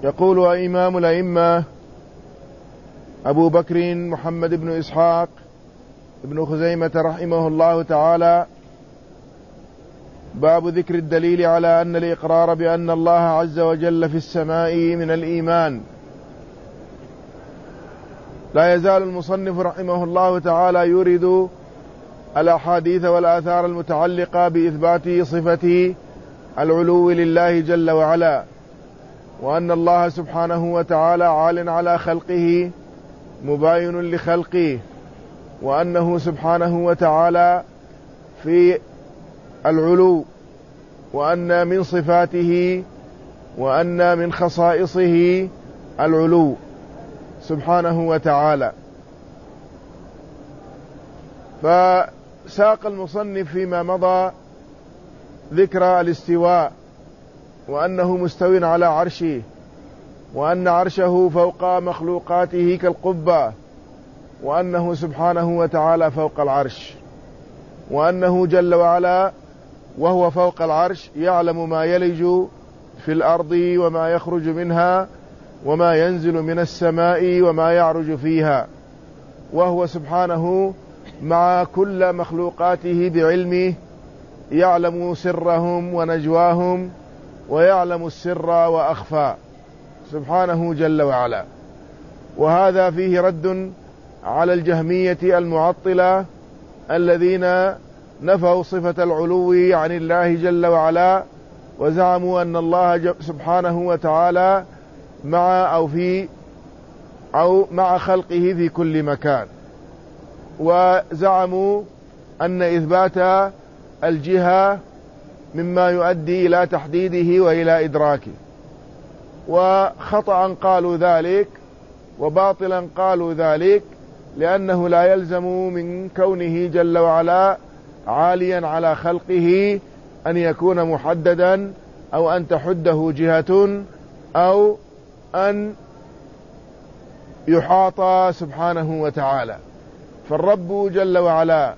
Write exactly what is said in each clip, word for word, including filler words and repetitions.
يقول إمام الأئمة أبو بكر محمد بن إسحاق ابن خزيمة رحمه الله تعالى: باب ذكر الدليل على أن الإقرار بأن الله عز وجل في السماء من الإيمان. لا يزال المصنف رحمه الله تعالى يورد الأحاديث والآثار المتعلقة بإثبات صفة العلو لله جل وعلا، وأن الله سبحانه وتعالى عال على خلقه مباين لخلقه، وأنه سبحانه وتعالى في العلو، وأن من صفاته وأن من خصائصه العلو سبحانه وتعالى. فساق المصنف فيما مضى ذكر الاستواء، وأنه مستو على عرشه، وأن عرشه فوق مخلوقاته كالقبة، وأنه سبحانه وتعالى فوق العرش، وأنه جل وعلا وهو فوق العرش يعلم ما يلج في الأرض وما يخرج منها وما ينزل من السماء وما يعرج فيها، وهو سبحانه مع كل مخلوقاته بعلمه يعلم سرهم ونجواهم، ويعلم السر وأخفى سبحانه جل وعلا. وهذا فيه رد على الجهمية المعطلة الذين نفوا صفة العلو عن الله جل وعلا، وزعموا أن الله سبحانه وتعالى مع أو في أو مع خلقه في كل مكان، وزعموا أن إثبات الجهة مما يؤدي إلى تحديده وإلى إدراكه، وخطأ قالوا ذلك وباطلا قالوا ذلك، لأنه لا يلزم من كونه جل وعلا عاليا على خلقه أن يكون محددا، أو أن تحده جهة، أو أن يحاط سبحانه وتعالى. فالرب جل وعلا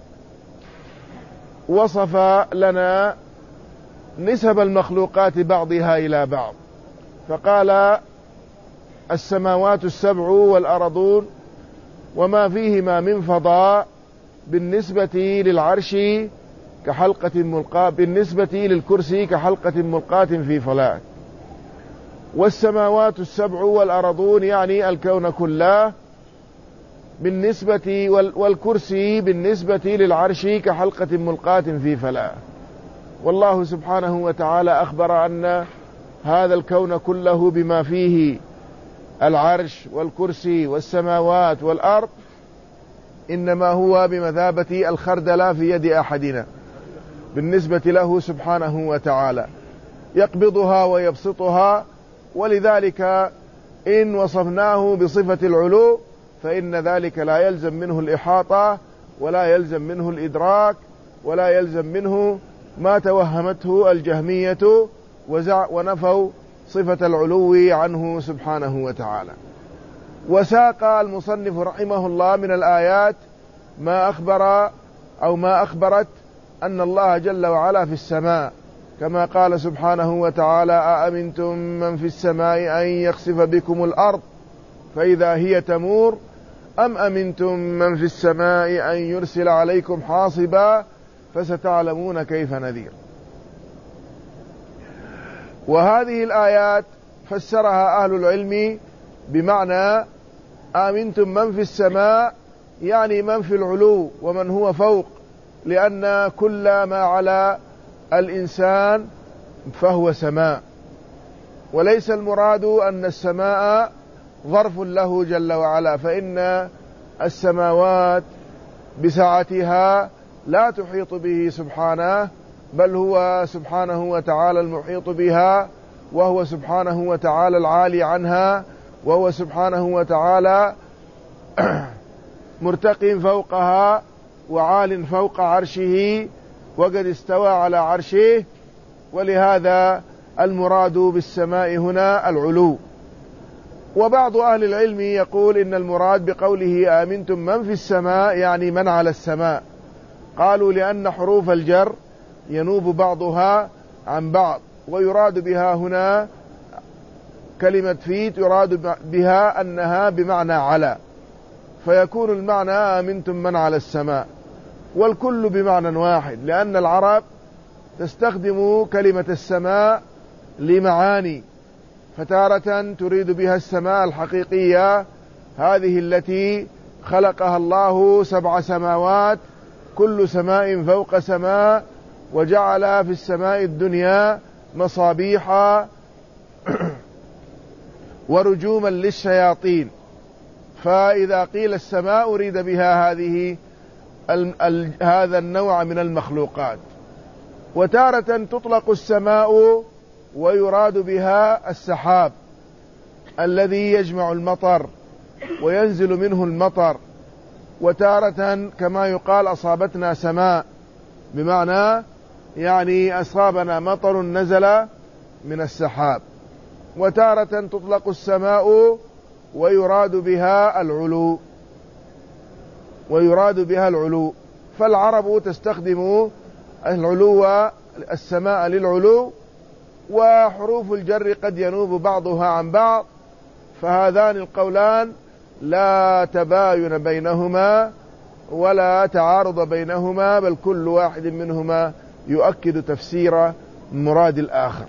وصف لنا نسب المخلوقات بعضها إلى بعض، فقال: السماوات السبع والأرضون وما فيهما من فضاء بالنسبة للعرش كحلقة ملقاة، بالنسبة للكرسي كحلقة ملقاة في فلاة. والسماوات السبع والأرضون يعني الكون كله، بالنسبة والكرسي بالنسبة للعرش كحلقة ملقاة في فلاة. والله سبحانه وتعالى أخبر أن هذا الكون كله بما فيه العرش والكرسي والسماوات والأرض إنما هو بمثابة الخردلة في يد أحدنا بالنسبة له سبحانه وتعالى، يقبضها ويبسطها. ولذلك إن وصفناه بصفة العلو فإن ذلك لا يلزم منه الإحاطة، ولا يلزم منه الإدراك، ولا يلزم منه ما توهمته الجهمية ونفوا صفة العلو عنه سبحانه وتعالى. وساق المصنف رحمه الله من الآيات ما أخبر أو ما أخبرت أن الله جل وعلا في السماء، كما قال سبحانه وتعالى: أأمنتم من في السماء أن يخسف بكم الأرض فإذا هي تمور أم أمنتم من في السماء أن يرسل عليكم حاصبا فستعلمون كيف نذير. وهذه الآيات فسرها أهل العلم بمعنى آمنتم من في السماء، يعني من في العلو ومن هو فوق، لأن كل ما على الإنسان فهو سماء، وليس المراد أن السماء ظرف له جل وعلا، فإن السماوات بسعتها لا تحيط به سبحانه، بل هو سبحانه وتعالى المحيط بها، وهو سبحانه وتعالى العالي عنها، وهو سبحانه وتعالى مرتق فوقها وعال فوق عرشه، وقد استوى على عرشه. ولهذا المراد بالسماء هنا العلو. وبعض أهل العلم يقول إن المراد بقوله آمنتم من في السماء يعني من على السماء، قالوا لأن حروف الجر ينوب بعضها عن بعض، ويراد بها هنا كلمة في يراد بها أنها بمعنى على، فيكون المعنى أمنتم من على السماء، والكل بمعنى واحد، لأن العرب تستخدم كلمة السماء لمعاني، فتارة تريد بها السماء الحقيقية هذه التي خلقها الله سبع سماوات كل سماء فوق سماء، وجعل في السماء الدنيا مصابيح ورجوما للشياطين، فإذا قيل السماء أريد بها هذه هذا النوع من المخلوقات. وتارة تطلق السماء ويراد بها السحاب الذي يجمع المطر وينزل منه المطر، وتارة كما يقال أصابتنا سماء، بمعنى يعني أصابنا مطر نزل من السحاب. وتارة تطلق السماء ويراد بها العلو ويراد بها العلو فالعرب تستخدم العلو السماء للعلو، وحروف الجر قد ينوب بعضها عن بعض، فهذان القولان لا تباين بينهما ولا تعارض بينهما، بل كل واحد منهما يؤكد تفسير مراد الآخر.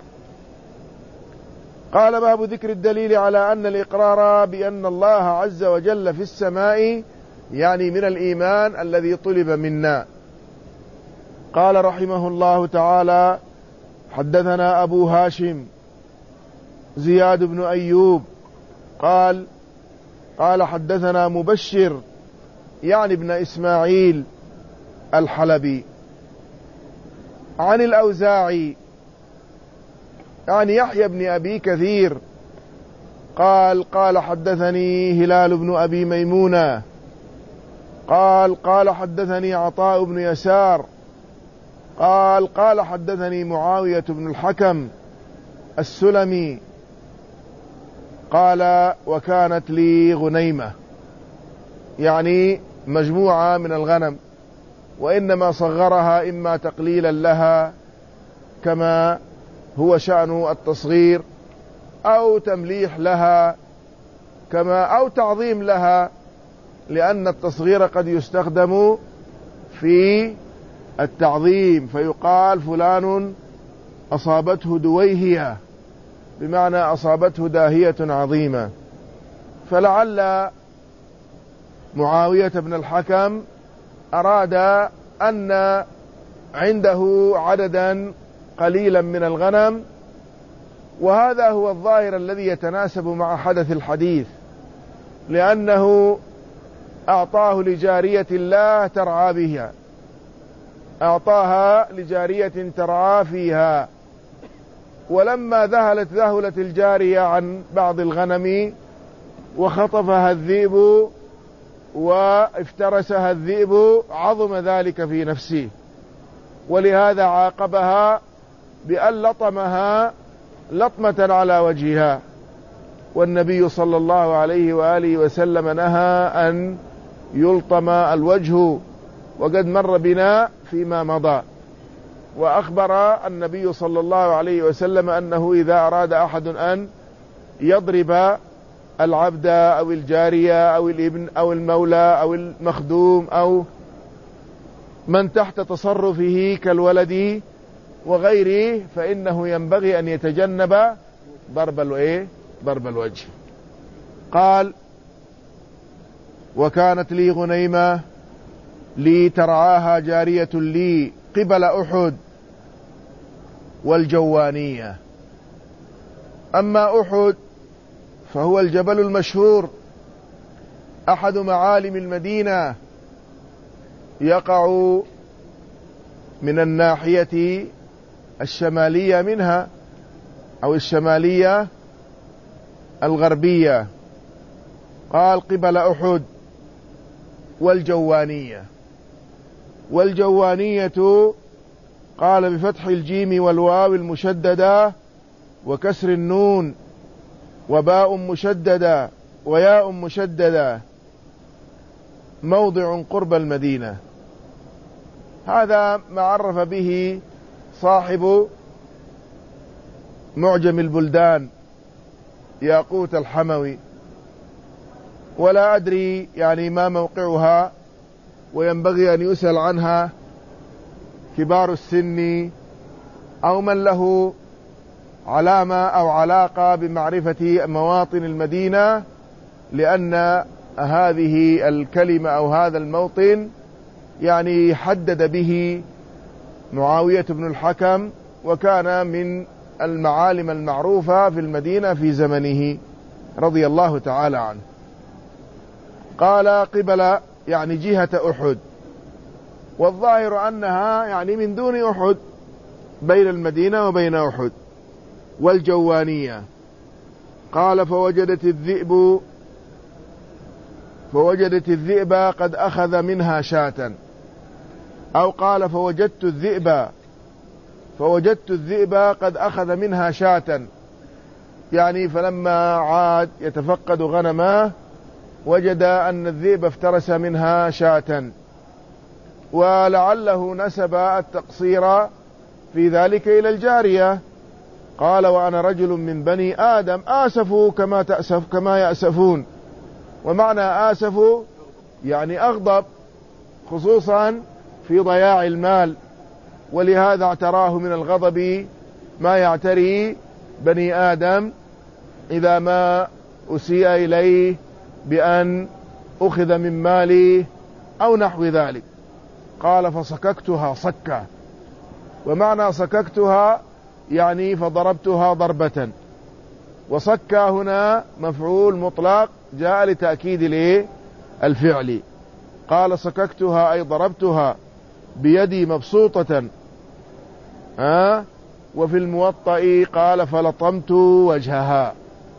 قال باب ذكر الدليل على أن الإقرار بأن الله عز وجل في السماء يعني من الإيمان الذي طلب منا. قال رحمه الله تعالى: حدثنا أبو هاشم زياد بن أيوب قال قال حدثنا مبشر يعني ابن إسماعيل الحلبي عن الأوزاعي يعني يحيى بن أبي كثير قال قال حدثني هلال بن أبي ميمونة قال قال حدثني عطاء بن يسار قال قال حدثني معاوية بن الحكم السلمي قال: وكانت لي غنيمة، يعني مجموعة من الغنم، وإنما صغرها إما تقليلا لها كما هو شأن التصغير، أو تمليح لها كما أو تعظيم لها، لأن التصغير قد يستخدم في التعظيم، فيقال فلان أصابته دويهية، بمعنى أصابته داهية عظيمة. فلعل معاوية بن الحكم أراد أن عنده عددا قليلا من الغنم، وهذا هو الظاهر الذي يتناسب مع حدث الحديث، لأنه أعطاه لجارية الله ترعى بها، أعطاها لجارية ترعى فيها، ولما ذهلت ذهلت الجارية عن بعض الغنم وخطفها الذئب وافترسها الذئب عظم ذلك في نفسه، ولهذا عاقبها بأن لطمها لطمة على وجهها، والنبي صلى الله عليه وآله وسلم نهى أن يلطم الوجه، وقد مر بنا فيما مضى. وأخبر النبي صلى الله عليه وسلم أنه إذا أراد أحد أن يضرب العبد أو الجارية أو الابن أو المولى أو المخدوم أو من تحت تصرفه كالولد وغيره، فإنه ينبغي أن يتجنب ضرب الإيه ضرب الوجه. قال: وكانت لي غنيمة لي ترعاها جارية لي قبل أحد والجوانية. أما أحد فهو الجبل المشهور أحد معالم المدينة، يقع من الناحية الشمالية منها أو الشمالية الغربية. قال: قبل أحد والجوانية. والجوانية قال بفتح الجيم والواو المشددة وكسر النون وباء مشددة وياء مشددة، موضع قرب المدينة. هذا ما عرف به صاحب معجم البلدان ياقوت الحموي، ولا أدري يعني ما موقعها، وينبغي أن يسأل عنها كبار السن أو من له علامة أو علاقة بمعرفة مواطن المدينة، لأن هذه الكلمة أو هذا الموطن يعني حدد به معاوية بن الحكم، وكان من المعالم المعروفة في المدينة في زمنه رضي الله تعالى عنه. قال قبل يعني جهة أحد، والظاهر أنها يعني من دون أحد، بين المدينة وبين أحد، والجوانية. قال فوجدت الذئب فوجدت الذئب قد أخذ منها شاة، أو قال فوجدت الذئب فوجدت الذئب قد أخذ منها شاة، يعني فلما عاد يتفقد غنمه وجد أن الذئب افترس منها شاة، ولعله نسب التقصير في ذلك إلى الجارية. قال وأنا رجل من بني آدم آسف كما تأسف كما يأسفون، ومعنى آسف يعني أغضب، خصوصا في ضياع المال، ولهذا اعتراه من الغضب ما يعتري بني آدم إذا ما أسيء إليه بأن أخذ من مالي أو نحو ذلك. قال فصككتها صكة، ومعنى صككتها يعني فضربتها ضربة، وصكة هنا مفعول مطلق جاء لتأكيد الفعل. قال صككتها أي ضربتها بيدي مبسوطة. ها وفي الموطأ قال فلطمت وجهها،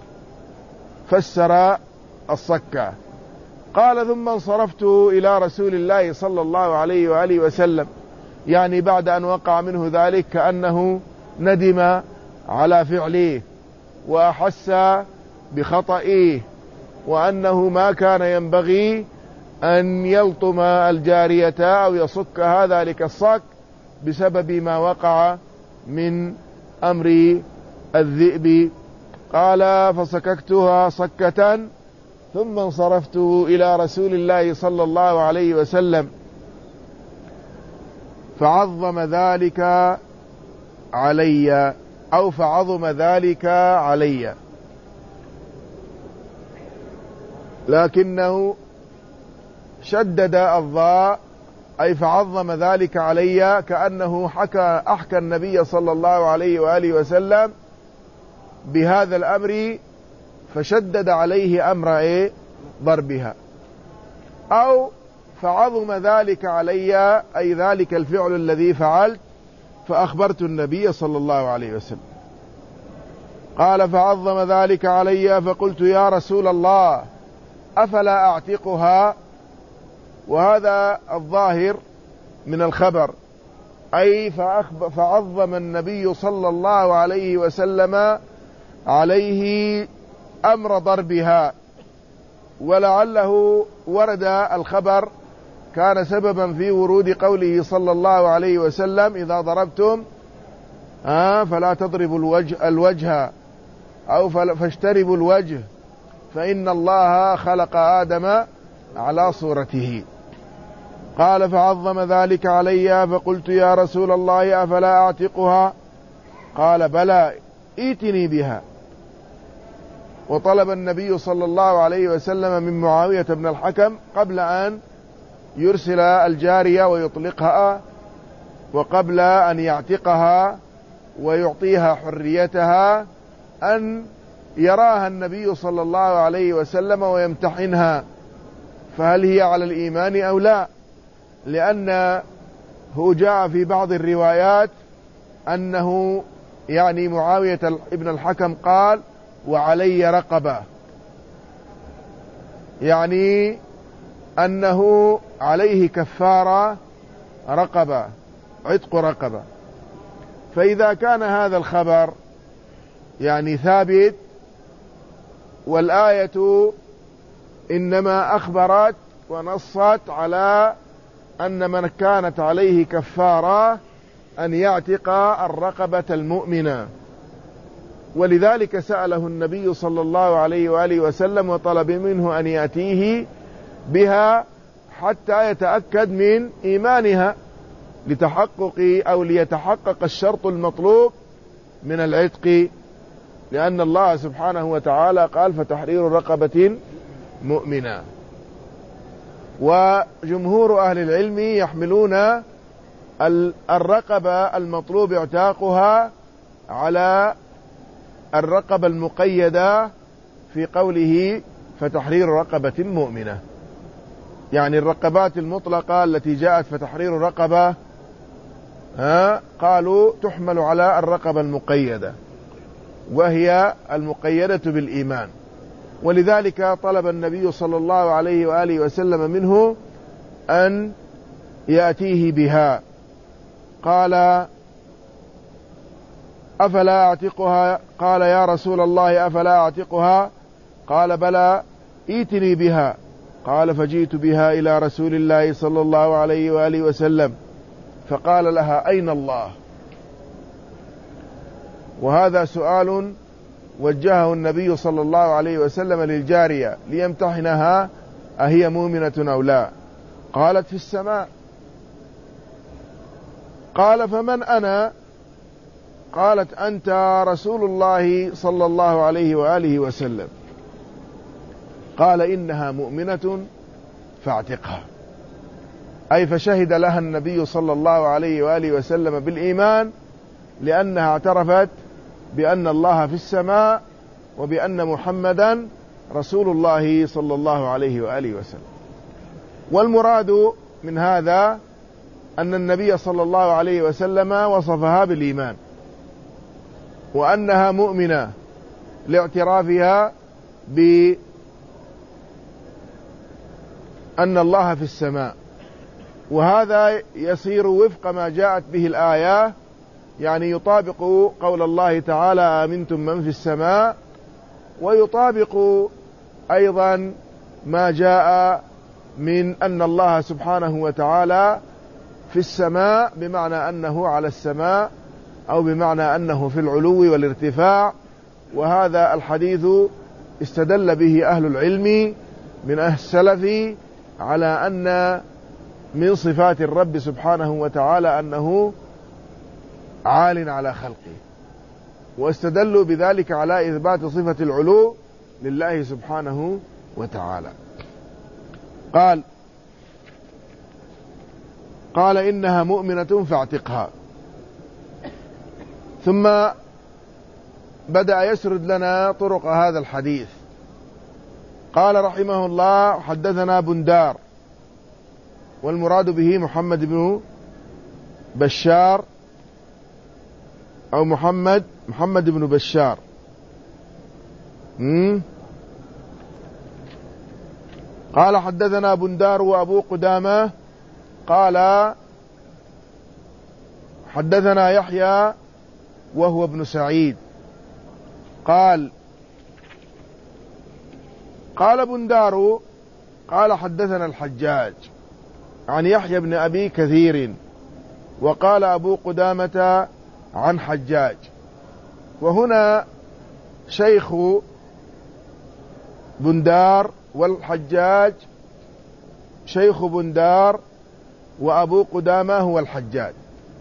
فسر الصكة. قال ثم انصرفت إلى رسول الله صلى الله عليه وآله وسلم، يعني بعد أن وقع منه ذلك كأنه ندم على فعله وأحس بخطئه، وأنه ما كان ينبغي أن يلطم الجارية أو يصكها ذلك الصك بسبب ما وقع من أمر الذئب. قال فصككتها صكة ثم انصرفت إلى رسول الله صلى الله عليه وسلم فعظم ذلك علي، أو فعظم ذلك علي، لكنه شدد الضاء أي فعظم ذلك علي، كأنه حكى أحكى النبي صلى الله عليه وآله وسلم بهذا الأمر فشدد عليه أمر إيه؟ ضربها. أو فعظم ذلك علي أي ذلك الفعل الذي فعلت فأخبرت النبي صلى الله عليه وسلم. قال فعظم ذلك علي فقلت يا رسول الله أفلا أعتقها، وهذا الظاهر من الخبر، أي فعظم النبي صلى الله عليه وسلم عليه أمر ضربها، ولعله ورد الخبر كان سببا في ورود قوله صلى الله عليه وسلم إذا ضربتم آه فلا تضربوا الوجه, الوجه أو فاشتربوا الوجه فإن الله خلق آدم على صورته. قال فعظم ذلك علي فقلت يا رسول الله أفلا أعتقها؟ قال بلى ائتني بها. وطلب النبي صلى الله عليه وسلم من معاوية بن الحكم قبل أن يرسل الجارية ويطلقها، وقبل أن يعتقها ويعطيها حريتها، أن يراها النبي صلى الله عليه وسلم ويمتحنها فهل هي على الإيمان أو لا، لأنه جاء في بعض الروايات أنه يعني معاوية ابن الحكم قال وعلي رقبة، يعني أنه عليه كفارة رقبة، عتق رقبة. فإذا كان هذا الخبر يعني ثابت، والآية إنما أخبرت ونصت على أن من كانت عليه كفارة أن يعتق الرقبة المؤمنة، ولذلك سأله النبي صلى الله عليه وآله وسلم وطلب منه أن يأتيه بها حتى يتأكد من إيمانها لتحقق أو ليتحقق الشرط المطلوب من العتق، لأن الله سبحانه وتعالى قال فتحرير رقبة مؤمنة. وجمهور أهل العلم يحملون الرقبة المطلوب اعتاقها على الرقبة المقيدة في قوله فتحرير رقبة مؤمنة، يعني الرقبات المطلقة التي جاءت فتحرير رقبة ها قالوا تحمل على الرقبة المقيدة، وهي المقيدة بالإيمان. ولذلك طلب النبي صلى الله عليه وآله وسلم منه أن يأتيه بها. قال أفلا أعتقها؟ قال يا رسول الله أفلا أعتقها؟ قال بلى ائتني بها. قال فجئت بها إلى رسول الله صلى الله عليه وآله وسلم فقال لها أين الله؟ وهذا سؤال وجهه النبي صلى الله عليه وسلم للجارية ليمتحنها أهي مؤمنة أو لا. قالت في السماء. قال فمن أنا؟ قالت أنت رسول الله صلى الله عليه وآله وسلم. قال إنها مؤمنة فاعتقها، أي فشهد لها النبي صلى الله عليه وآله وسلم بالإيمان لأنها اعترفت بأن الله في السماء وبأن محمدا رسول الله صلى الله عليه وآله وسلم. والمراد من هذا أن النبي صلى الله عليه وسلم وصفها بالإيمان وأنها مؤمنة لاعترافها بأن الله في السماء، وهذا يصير وفق ما جاءت به الآية، يعني يطابق قول الله تعالى آمنتم من في السماء، ويطابق أيضا ما جاء من أن الله سبحانه وتعالى في السماء بمعنى أنه على السماء أو بمعنى أنه في العلو والارتفاع. وهذا الحديث استدل به أهل العلم من أهل السلف على أن من صفات الرب سبحانه وتعالى أنه عال على خلقه، واستدلوا بذلك على إثبات صفة العلو لله سبحانه وتعالى. قال قال إنها مؤمنة فاعتقها. ثم بدأ يسرد لنا طرق هذا الحديث. قال رحمه الله حدثنا بندار، والمراد به محمد بن بشار أو محمد محمد بن بشار. مم؟ قال حدثنا بندار وأبو قدامة قال حدثنا يحيى وهو ابن سعيد قال قال بندار قال حدثنا الحجاج عن يحيى بن أبي كثير، وقال أبو قدامة عن حجاج. وهنا شيخ بندار والحجاج شيخ بندار وأبو قدامة هو الحجاج،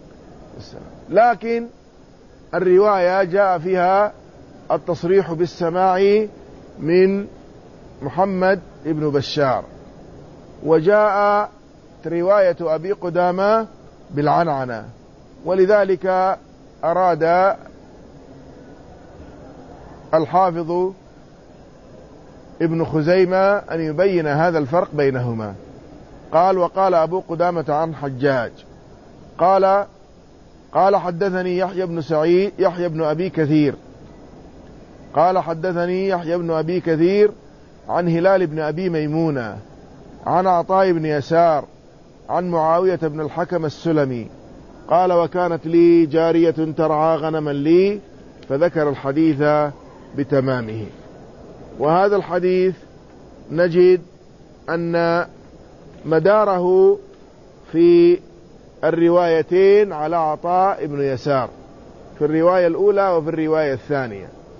لكن الرواية جاء فيها التصريح بالسماع من محمد بن بشار، وجاء رواية أبي قدامة بالعنعنة، ولذلك أراد الحافظ ابن خزيمة أن يبين هذا الفرق بينهما. قال وقال أبو قدامة عن حجاج قال قال حدثني يحيى بن سعيد يحيى بن أبي كثير قال حدثني يحيى بن أبي كثير عن هلال بن أبي ميمونة عن عطاء بن يسار عن معاوية بن الحكم السلمي قال وكانت لي جارية ترعى غنما لي، فذكر الحديث بتمامه. وهذا الحديث نجد أن مداره في الروايتين على عطاء بن يسار، في الرواية الأولى وفي الرواية الثانية.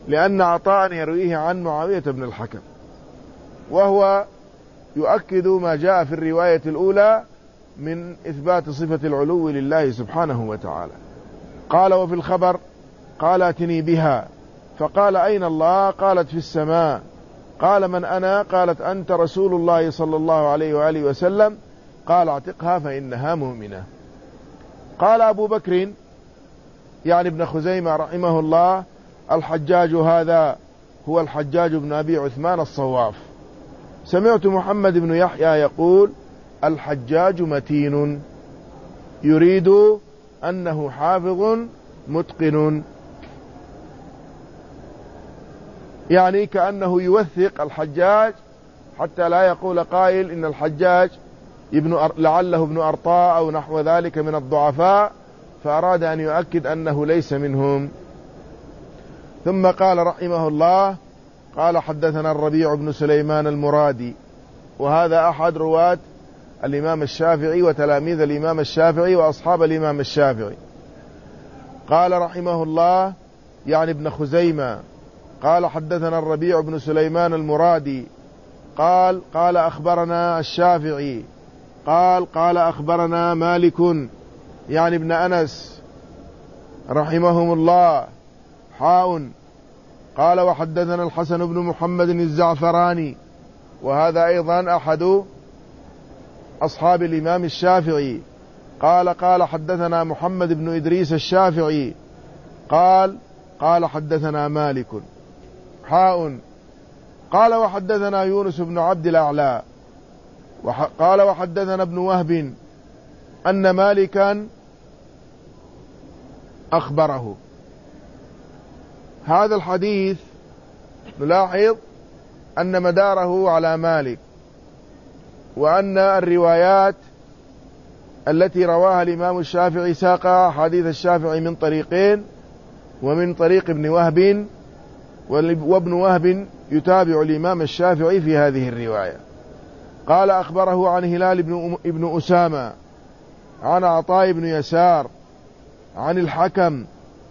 لأن عطاء يرويه عن معاوية بن الحكم، وهو يؤكد ما جاء في الرواية الأولى من إثبات صفة العلو لله سبحانه وتعالى. قال وفي الخبر قال اتني بها، فقال أين الله؟ قالت في السماء. قال من أنا؟ قالت أنت رسول الله صلى الله عليه وآله وسلم. قال اعتقها فإنها مؤمنة. قال أبو بكر يعني ابن خزيمة رحمه الله: الحجاج هذا هو الحجاج بن أبي عثمان الصواف. سمعت محمد بن يحيى يقول: الحجاج متين، يريد أنه حافظ متقن، يعني كأنه يوثق الحجاج حتى لا يقول قائل إن الحجاج ابن أر... لعله ابن أرطاء أو نحو ذلك من الضعفاء، فأراد أن يؤكد أنه ليس منهم. ثم قال رحمه الله: قال حدثنا الربيع بن سليمان المرادي، وهذا أحد رواة الإمام الشافعي وتلاميذ الإمام الشافعي وأصحاب الإمام الشافعي. قال رحمه الله يعني ابن خزيمة: قال حدثنا الربيع بن سليمان المرادي قال قال أخبرنا الشافعي قال قال أخبرنا مالك يعني ابن أنس رحمهم الله حاء. قال وحدثنا الحسن بن محمد الزعفراني، وهذا أيضا أحد أصحاب الإمام الشافعي. قال قال حدثنا محمد بن إدريس الشافعي قال قال حدثنا مالك حاء. قال وحدثنا يونس بن عبد الأعلى قال وحدثنا ابن وهب أن مالكا أخبره. هذا الحديث نلاحظ أن مداره على مالك، وأن الروايات التي رواها الإمام الشافعي ساق حديث الشافعي من طريقين، ومن طريق ابن وهب، وابن وهب يتابع الإمام الشافعي في هذه الرواية. قال أخبره عن هلال بن, ابن أسامة عن عطاء بن يسار عن الحكم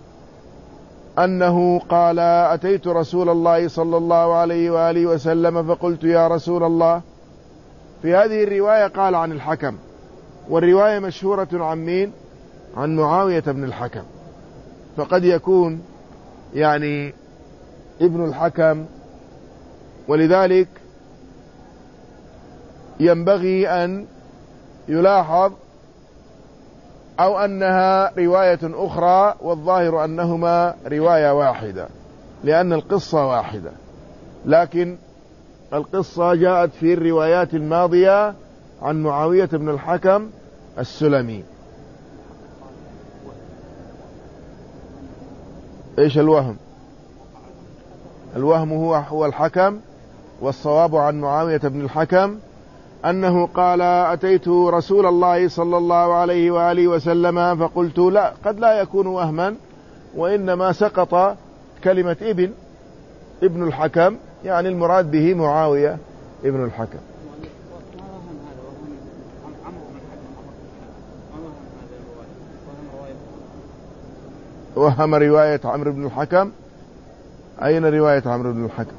أنه قال أتيت رسول الله صلى الله عليه وآله وسلم فقلت يا رسول الله. في هذه الرواية قال عن الحكم، والرواية مشهورة عن مين؟ عن معاوية بن الحكم، فقد يكون يعني ابن الحكم، ولذلك ينبغي أن يلاحظ أو أنها رواية أخرى، والظاهر أنهما رواية واحدة لأن القصة واحدة، لكن القصة جاءت في الروايات الماضية عن معاوية بن الحكم السلمي. إيش الوهم؟ الوهم هو هو الحكم، والصواب عن معاوية بن الحكم أنه قال أتيت رسول الله صلى الله عليه وآله وسلم فقلت لا، قد لا يكون وهما، وإنما سقط كلمة ابن ابن الحكم، يعني المراد به معاوية ابن الحكم. وهم رواية عمرو بن الحكم. أين رواية عمرو بن الحكم؟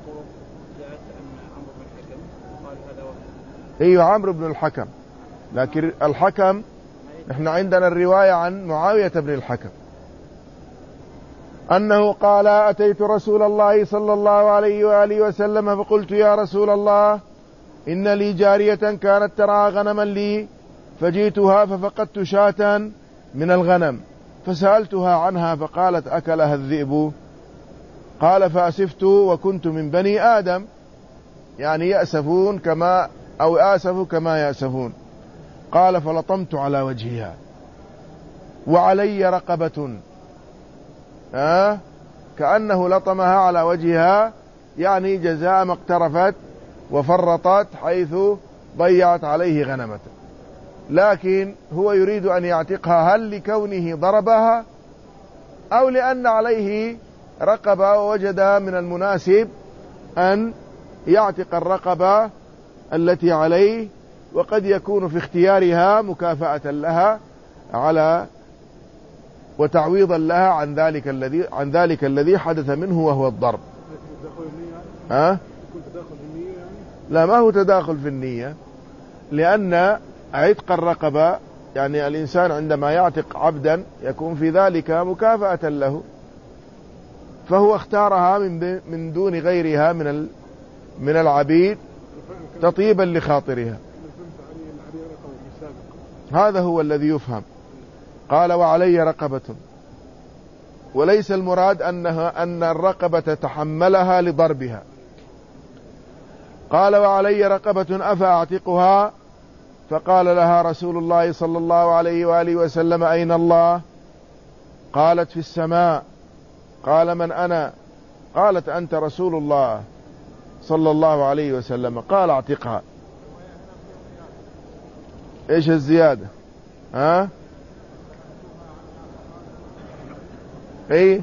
ايوه عمرو بن الحكم، لكن الحكم نحن عندنا الرواية عن معاوية بن الحكم أنه قال أتيت رسول الله صلى الله عليه وآله وسلم فقلت يا رسول الله إن لي جارية كانت ترعى غنما لي، فجئتها ففقدت شاة من الغنم فسألتها عنها فقالت أكلها الذئب. قال فأسفت وكنت من بني آدم، يعني يأسفون كما أو آسفوا كما يأسفون. قال فلطمت على وجهها وعلي رقبة، آه كأنه لطمها على وجهها، يعني جزاء ما اقترفت وفرطت حيث ضيعت عليه غنمة، لكن هو يريد أن يعتقها، هل لكونه ضربها أو لأن عليه رقبة ووجد من المناسب أن يعتق الرقبة التي عليه، وقد يكون في اختيارها مكافأة لها على وتعويضا لها عن ذلك الذي عن ذلك الذي حدث منه وهو الضرب. ها؟ لا، ما هو تداخل في النية، لأن عتق الرقبة يعني الإنسان عندما يعتق عبدا يكون في ذلك مكافأة له، فهو اختارها من من دون غيرها من من العبيد تطيبا لخاطرها. هذا هو الذي يفهم. قال وعلي رقبة، وليس المراد أنها أن الرقبة تحملها لضربها. قال وعلي رقبة أفأعتقها؟ فقال لها رسول الله صلى الله عليه وآله وسلم أين الله؟ قالت في السماء. قال من أنا؟ قالت أنت رسول الله صلى الله عليه وسلم. قال اعتقها. ايش الزيادة؟ ها؟ ايه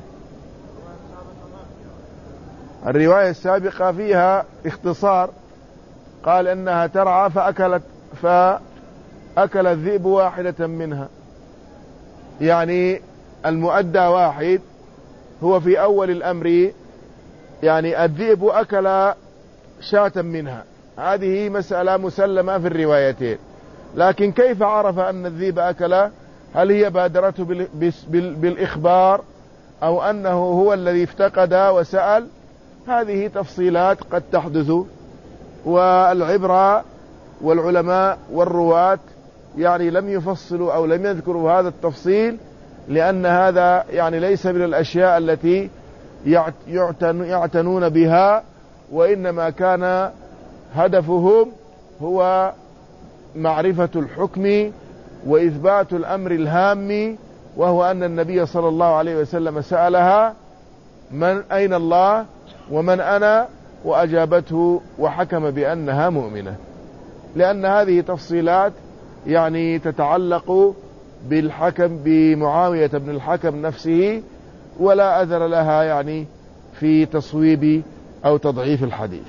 الرواية السابقة فيها اختصار، قال انها ترعى فأكلت فأكل الذئب واحدة منها، يعني المؤدى واحد. هو في أول الأمر يعني الذئب أكل شاة منها، هذه مسألة مسلمة في الروايتين، لكن كيف عرف أن الذئب أكل؟ هل هي بادرته بالإخبار أو أنه هو الذي افتقد وسأل؟ هذه تفصيلات قد تحدث، والعبرة والعلماء والرواة يعني لم يفصلوا أو لم يذكروا هذا التفصيل، لأن هذا يعني ليس من الأشياء التي يعتنون بها، وإنما كان هدفهم هو معرفة الحكم وإثبات الأمر الهام، وهو أن النبي صلى الله عليه وسلم سألها من أين الله ومن أنا، وأجابته وحكم بأنها مؤمنة، لأن هذه تفصيلات يعني تتعلق بالحكم بمعاوية بن الحكم نفسه، ولا أثر لها يعني في تصويب أو تضعيف الحديث.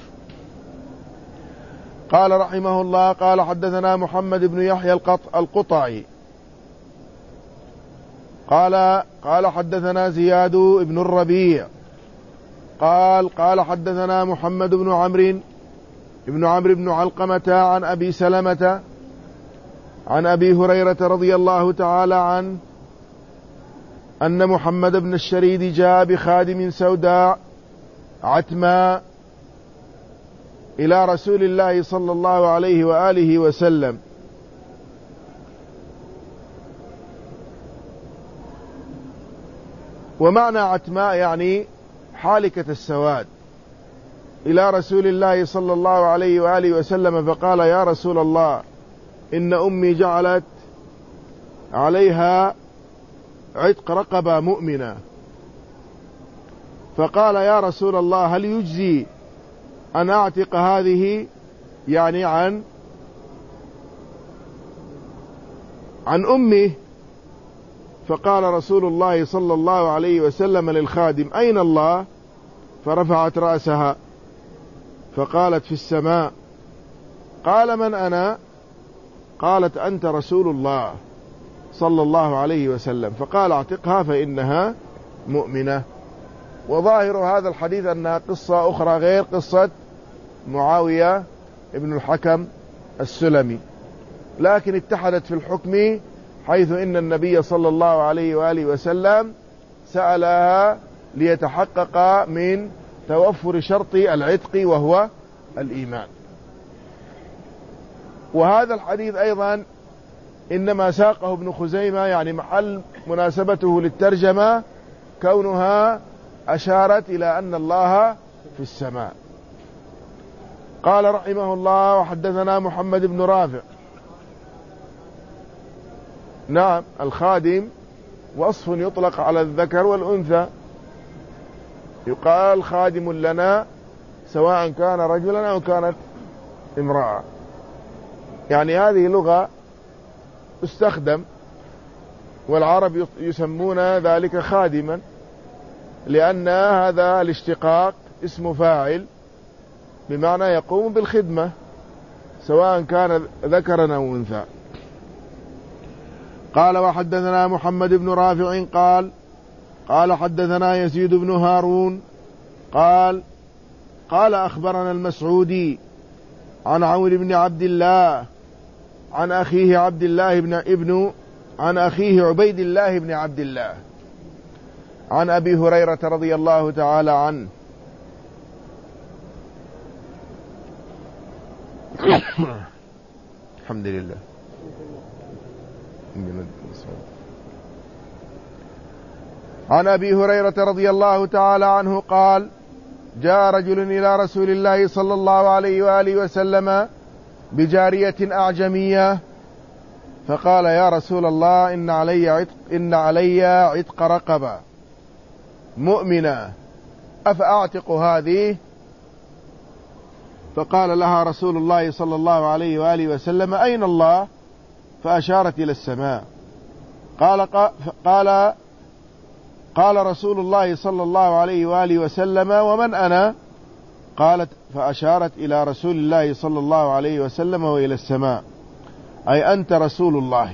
قال رحمه الله قال حدثنا محمد بن يحيى القطعي قال قال حدثنا زياد بن الربيع قال قال حدثنا محمد بن عمرو بن عمرو بن علقمة عن أبي سلمة عن أبي هريرة رضي الله تعالى عنه أن محمد بن الشريد جاء بخادم سوداء عتماء إلى رسول الله صلى الله عليه وآله وسلم، ومعنى عتماء يعني حالكة السواد، إلى رسول الله صلى الله عليه وآله وسلم، فقال يا رسول الله إن أمي جعلت عليها عتق رقبة مؤمنة، فقال يا رسول الله هل يجزي أن أعتق هذه يعني عن عن أمه؟ فقال رسول الله صلى الله عليه وسلم للخادم أين الله؟ فرفعت رأسها فقالت في السماء. قال من أنا؟ قالت أنت رسول الله صلى الله عليه وسلم. فقال اعتقها فإنها مؤمنة. وظاهر هذا الحديث أنها قصة أخرى غير قصة معاوية ابن الحكم السلمي، لكن اتحدت في الحكم، حيث إن النبي صلى الله عليه وآله وسلم سألها ليتحقق من توفر شرط العتق وهو الإيمان. وهذا الحديث أيضا إنما ساقه ابن خزيمة، يعني محل مناسبته للترجمة كونها أشارت إلى أن الله في السماء. قال رحمه الله وحدثنا محمد بن رافع. نعم، الخادم وصف يطلق على الذكر والأنثى، يقال خادم لنا سواء كان رجلا أو كانت امرأة، يعني هذه لغة استخدم، والعرب يسمون ذلك خادما، لأن هذا الاشتقاق اسم فاعل بمعنى يقوم بالخدمة سواء كان ذكرا أو أنثى. قال وحدثنا محمد بن رافع قال قال حدثنا يزيد بن هارون قال قال أخبرنا المسعودي عن عون بن عبد الله عن أخيه عبد الله بن ابن عن أخيه عبيد الله بن عبد الله عن أبي هريرة رضي الله تعالى عنه الحمد لله. عن أبي هريرة رضي الله تعالى عنه قال جاء رجل إلى رسول الله صلى الله عليه وآله وسلم بجارية أعجمية فقال يا رسول الله إن علي عتق, إن علي عتق رقبة مؤمنة أفأعتق هذه؟ فقال لها رسول الله صلى الله عليه وآله وسلم أين الله؟ فأشارت إلى السماء. قال قال قال رسول الله صلى الله عليه وآله وسلم ومن أنا؟ قالت فأشارت إلى رسول الله صلى الله عليه وسلم وإلى السماء أي أنت رسول الله.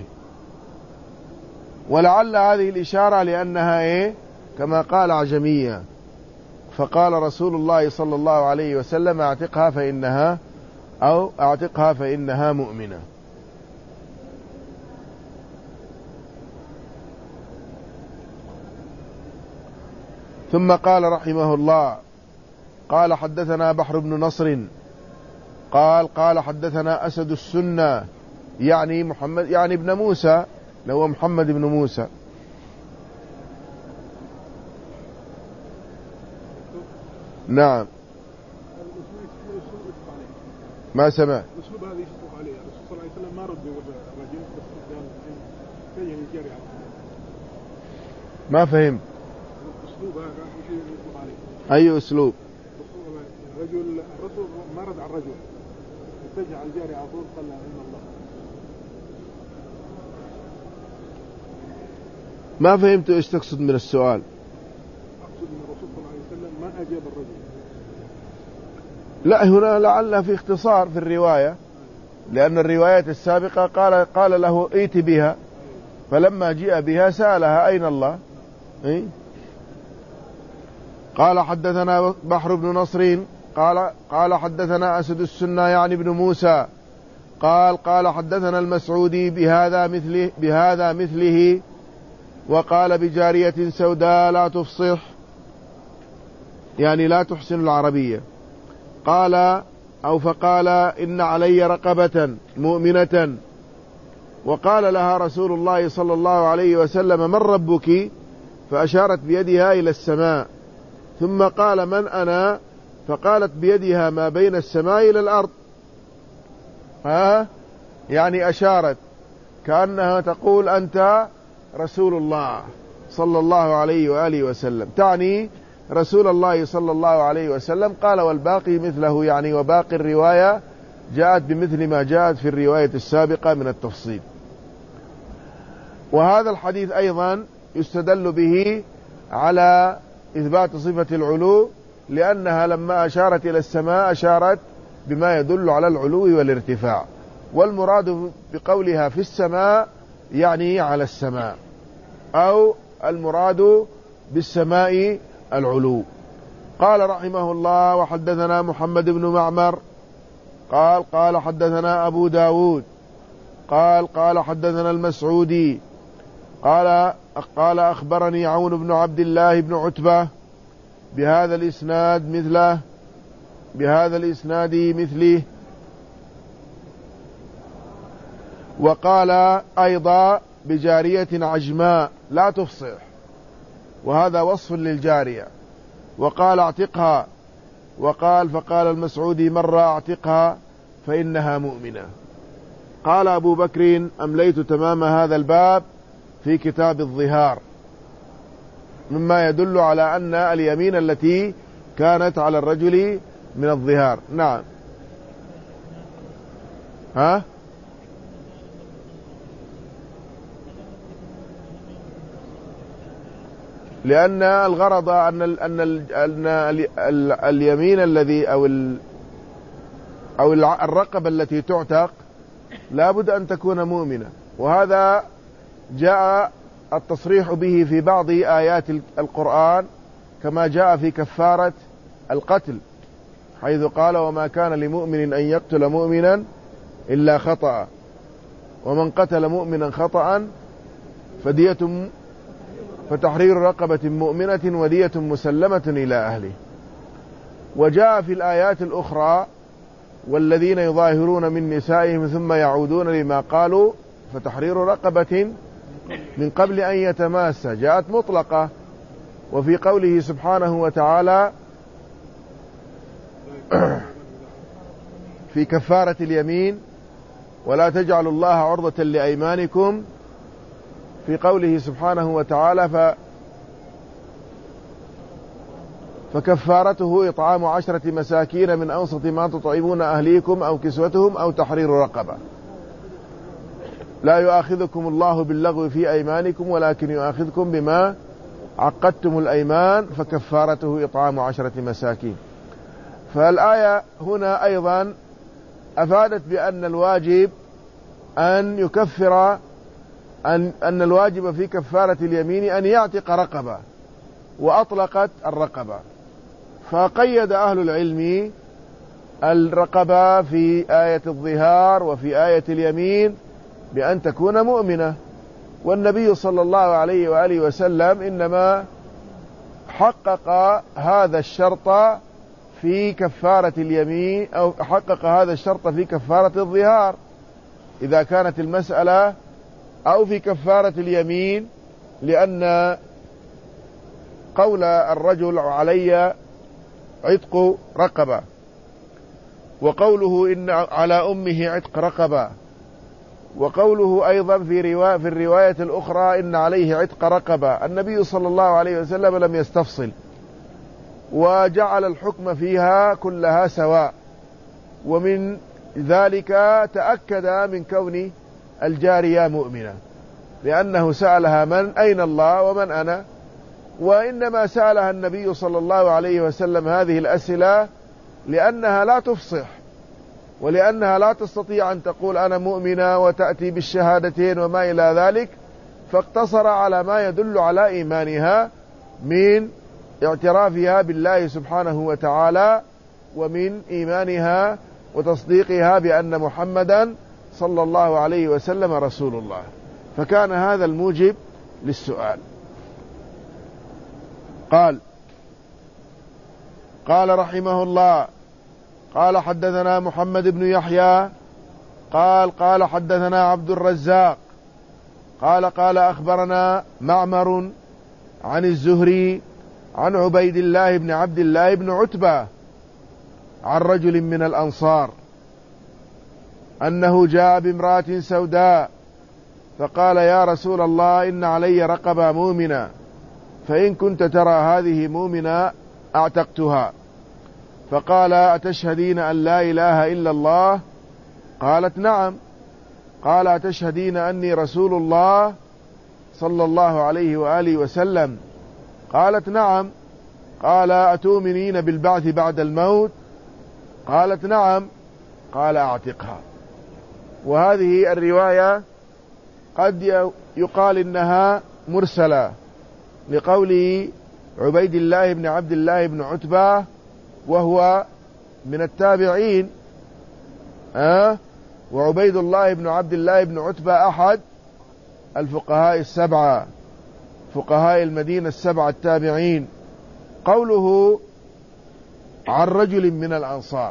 ولعل هذه الإشارة لأنها إيه كما قال عجمية، فقال رسول الله صلى الله عليه وسلم اعتقها فإنها أو اعتقها فإنها مؤمنة. ثم قال رحمه الله قال حدثنا بحر بن نصر قال قال حدثنا أسد السنة يعني محمد يعني ابن موسى لو محمد بن موسى. نعم ما سمع الأسلوب هذا يشطف عليه الرسول صلى الله عليه وسلم ما رد الرجل بس قال فين يجري على ما فهم الأسلوب هذا يشطف عليه. أي أسلوب؟ الرجل الرسول ما رد على الرجل اتجه على الجاري على طول قال إن الله. ما فهمت إيش تقصد من السؤال؟ أقصد أن الرسول صلى الله عليه وسلم ما أجاب الرجل. لا هنا لعل في اختصار في الرواية لأن الروايات السابقة قال قال له ائت بها فلما جاء بها سألها أين الله. إيه؟ قال حدثنا بحر بن نصر قال قال حدثنا أسد السنة يعني ابن موسى قال قال حدثنا المسعودي بهذا مثله بهذا مثله وقال بجارية سوداء لا تفصح يعني لا تحسن العربية. قال أو فقال إن علي رقبة مؤمنة وقال لها رسول الله صلى الله عليه وسلم من ربك؟ فأشارت بيدها إلى السماء ثم قال من أنا؟ فقالت بيدها ما بين السماء إلى الأرض. ها يعني أشارت كأنها تقول أنت رسول الله صلى الله عليه وآله وسلم، تعني رسول الله صلى الله عليه وسلم. قال والباقي مثله يعني وباقي الرواية جاءت بمثل ما جاءت في الرواية السابقة من التفصيل. وهذا الحديث أيضا يستدل به على إثبات صفة العلو لأنها لما أشارت إلى السماء أشارت بما يدل على العلو والارتفاع، والمراد بقولها في السماء يعني على السماء أو المراد بالسماء العلو. قال رحمه الله وحدثنا محمد بن معمر قال قال حدثنا أبو داود قال قال حدثنا المسعودي قال قال أخبرني عون بن عبد الله بن عتبة بهذا الإسناد مثله بهذا الإسناد مثله وقال أيضا بجارية عجماء لا تفصح وهذا وصف للجارية. وقال اعتقها وقال فقال المسعودي مرة اعتقها فإنها مؤمنة. قال أبو بكر أمليت تمام هذا الباب في كتاب الظهار مما يدل على أن اليمين التي كانت على الرجل من الظهار. نعم ها لأن الغرض أن ال أن ال أن ال ال اليمين الذي أو ال أو الرقبة التي تعتق لابد أن تكون مؤمنة، وهذا جاء التصريح به في بعض آيات القرآن كما جاء في كفارة القتل، حيث قال وما كان لمؤمن أن يقتل مؤمنا إلا خطأ، ومن قتل مؤمنا خطأ فدية فتحرير رقبة مؤمنة ودية مسلمة إلى أهله. وجاء في الآيات الأخرى والذين يظاهرون من نسائهم ثم يعودون لما قالوا فتحرير رقبة من قبل أن يتماس، جاءت مطلقة. وفي قوله سبحانه وتعالى في كفارة اليمين ولا تجعلوا الله عرضة لأيمانكم، في قوله سبحانه وتعالى ف فكفارته إطعام عشرة مساكين من أوسط ما تطعمون أهليكم أو كسوتهم أو تحرير رقبة. لا يؤاخذكم الله باللغو في أيمانكم ولكن يؤاخذكم بما عقدتم الأيمان فكفارته إطعام عشرة مساكين. فالآية هنا أيضا أفادت بأن الواجب أن يكفر أن, أن الواجب في كفارة اليمين أن يعتق رقبة، وأطلقت الرقبة، فقيد أهل العلم الرقبة في آية الظهار وفي آية اليمين بأن تكون مؤمنة. والنبي صلى الله عليه وآله وسلم إنما حقق هذا الشرط في كفارة اليمين، أو حقق هذا الشرط في كفارة الظهار إذا كانت المسألة، أو في كفارة اليمين، لأن قول الرجل علي عتق رقبة، وقوله إن على أمه عتق رقبة، وقوله أيضا في, رواية في الرواية الأخرى إن عليه عتق رقبة، النبي صلى الله عليه وسلم لم يستفصل وجعل الحكم فيها كلها سواء. ومن ذلك تأكد من كون الجارية مؤمنة، لأنه سألها من أين الله ومن أنا، وإنما سألها النبي صلى الله عليه وسلم هذه الأسئلة لأنها لا تفصح، ولأنها لا تستطيع أن تقول أنا مؤمنة وتأتي بالشهادتين وما إلى ذلك، فاقتصر على ما يدل على إيمانها من اعترافها بالله سبحانه وتعالى، ومن إيمانها وتصديقها بأن محمدا صلى الله عليه وسلم رسول الله، فكان هذا الموجب للسؤال. قال قال رحمه الله قال حدثنا محمد بن يحيى قال قال حدثنا عبد الرزاق قال قال أخبرنا معمر عن الزهري عن عبيد الله بن عبد الله بن عتبة عن رجل من الأنصار أنه جاء بامرأة سوداء فقال يا رسول الله إن علي رقبة مؤمنة، فإن كنت ترى هذه مؤمنة أعتقتها. فقال أتشهدين أن لا إله إلا الله؟ قالت نعم. قال أتشهدين أني رسول الله صلى الله عليه وآله وسلم؟ قالت نعم. قال أتؤمنين بالبعث بعد الموت؟ قالت نعم. قال أعتقها. وهذه الرواية قد يقال إنها مرسلة لقوله عبيد الله بن عبد الله بن عتبة، وهو من التابعين، أه؟ وعبيد الله بن عبد الله بن عتبة أحد الفقهاء السبعة، فقهاء المدينة السبعة التابعين. قوله عن رجل من الأنصار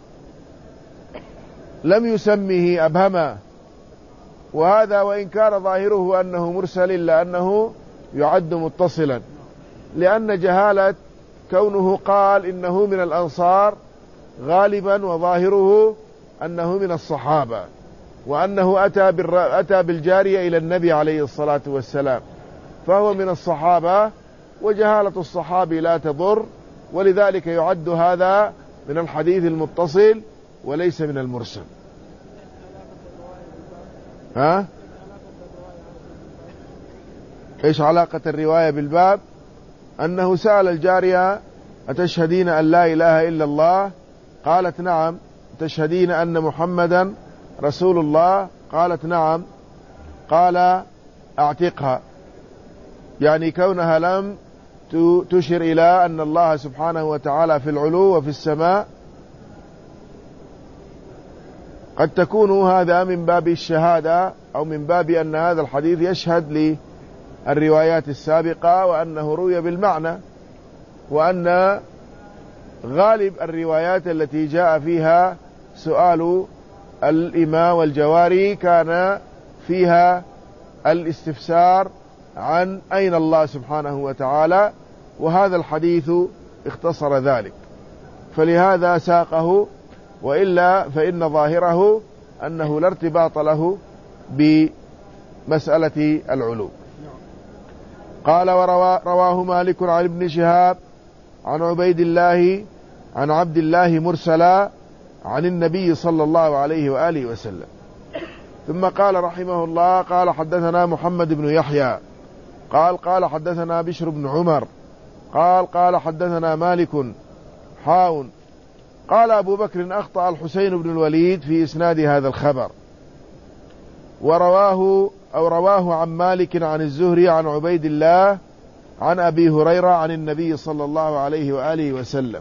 لم يسمه أبهما، وهذا وإن كان ظاهره أنه مرسل إلا أنه يعد متصلا، لأن جهالة كونه قال إنه من الأنصار غالبا وظاهره أنه من الصحابة، وأنه أتى, أتى بالجارية إلى النبي عليه الصلاة والسلام، فهو من الصحابة، وجهالة الصحابي لا تضر، ولذلك يعد هذا من الحديث المتصل وليس من المرسل. ها؟ إيش علاقة الرواية بالباب؟ أنه سأل الجارية أتشهدين أن لا إله إلا الله؟ قالت نعم. تشهدين أن محمدا رسول الله؟ قالت نعم. قال أعتقها، يعني كونها لم تشر إلى أن الله سبحانه وتعالى في العلو وفي السماء، قد تكون هذا من باب الشهادة أو من باب أن هذا الحديث يشهد للروايات السابقة وأنه روي بالمعنى، وأن غالب الروايات التي جاء فيها سؤال الإماء والجواري كان فيها الاستفسار عن أين الله سبحانه وتعالى، وهذا الحديث اختصر ذلك، فلهذا ساقه، وإلا فإن ظاهره أنه لا ارتباط له بمسألة العلو. قال ورواه مالك عن ابن شهاب عن عبيد الله عن عبد الله مرسلا عن النبي صلى الله عليه وآله وسلم. ثم قال رحمه الله قال حدثنا محمد بن يحيى قال قال حدثنا بشر بن عمر قال قال حدثنا مالك حاون. قال أبو بكر أخطأ الحسين بن الوليد في إسناد هذا الخبر، ورواه أو رواه عن مالك عن الزهري عن عبيد الله عن أبي هريرة عن النبي صلى الله عليه وآله وسلم،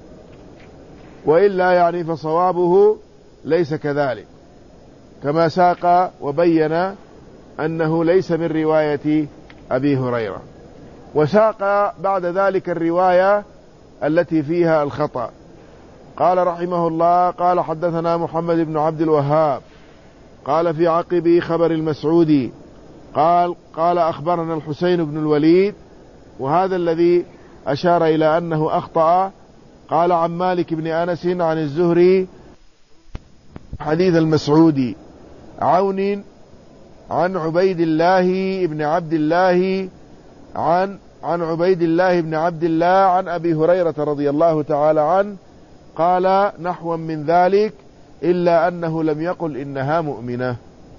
وإلا يعني فصوابه ليس كذلك، كما ساق وبين أنه ليس من رواية أبي هريرة. وساق بعد ذلك الرواية التي فيها الخطأ. قال رحمه الله قال حدثنا محمد بن عبد الوهاب قال في عقب خبر المسعودي قال قال أخبرنا الحسين بن الوليد، وهذا الذي أشار إلى أنه أخطأ. قال عن مالك بن أنس عن الزهري حديث المسعودي عون عن عبيد الله بن عبد الله عن عن عبيد الله بن عبد الله عن أبي هريرة رضي الله تعالى عنه قال نحو من ذلك، إلا أنه لم يقل إنها مؤمنة.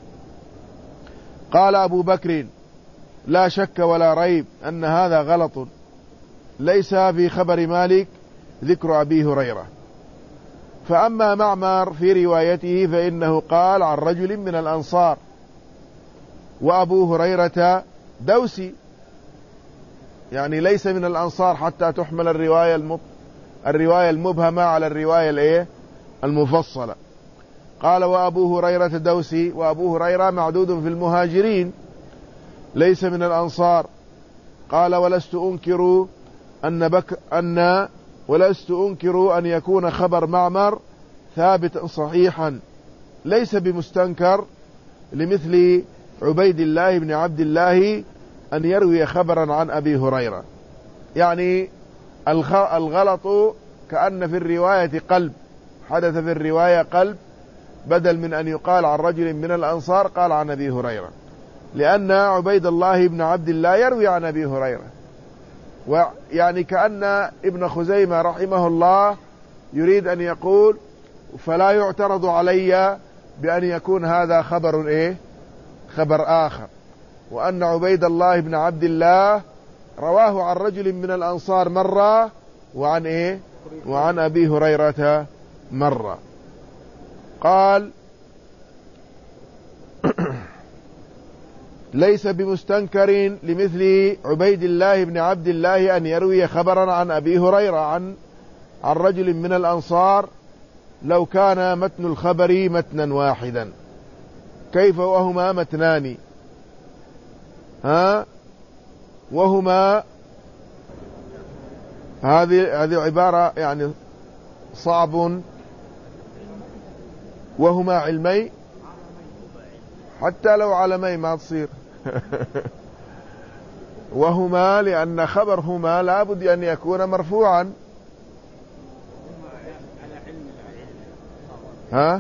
قال أبو بكر لا شك ولا ريب أن هذا غلط، ليس في خبر مالك ذكر أبي هريرة. فأما معمر في روايته فإنه قال عن رجل من الأنصار، وأبو هريرة دوسي، يعني ليس من الأنصار حتى تحمل الرواية المب... الرواية المبهمة على الرواية الايه المفصلة. قال وأبو هريرة دوسي، وأبو هريرة معدود في المهاجرين ليس من الأنصار. قال ولست أنكر أن بك أن ولست أنكر أن يكون خبر معمر ثابتا صحيحا ليس بمستنكر لمثل عبيد الله بن عبد الله أن يروي خبرا عن أبي هريرة. يعني الغلط كأن في الرواية قلب، حدث في الرواية قلب، بدل من أن يقال عن رجل من الأنصار قال عن أبي هريرة، لأن عبيد الله بن عبد الله يروي عن أبي هريرة. ويعني كأن ابن خزيمة رحمه الله يريد أن يقول فلا يعترض علي بأن يكون هذا خبر إيه خبر آخر، وأن عبيد الله بن عبد الله رواه عن رجل من الأنصار مرة وعن إيه وعن أبي هريرة مرة. قال ليس بمستنكر لمثل عبيد الله بن عبد الله أن يروي خبرا عن أبي هريرة عن عن رجل من الأنصار لو كان متن الخبر متنا واحدا. كيف وهما متنان؟ ها وهما هذه هذه عبارة يعني صعب. وهما علمي، حتى لو علمي ما تصير وهما لأن خبرهما لابد أن يكون مرفوعا. ها